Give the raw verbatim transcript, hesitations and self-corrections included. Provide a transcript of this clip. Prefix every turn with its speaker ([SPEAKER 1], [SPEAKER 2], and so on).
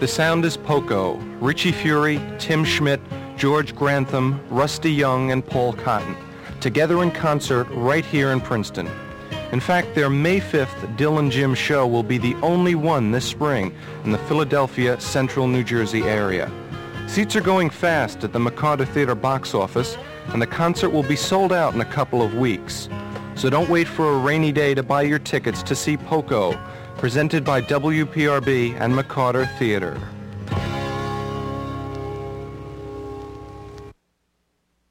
[SPEAKER 1] The sound is Poco, Richie Fury, Tim Schmidt, George Grantham, Rusty Young, and Paul Cotton, together in concert right here in Princeton. In fact, their May fifth Dylan Jim show will be the only one this spring in the Philadelphia, central New Jersey area. Seats are going fast at the McCarter Theater box office, and the concert will be sold out in a couple of weeks. So don't wait for a rainy day to buy your tickets to see Poco, presented by W P R B and McCarter Theater.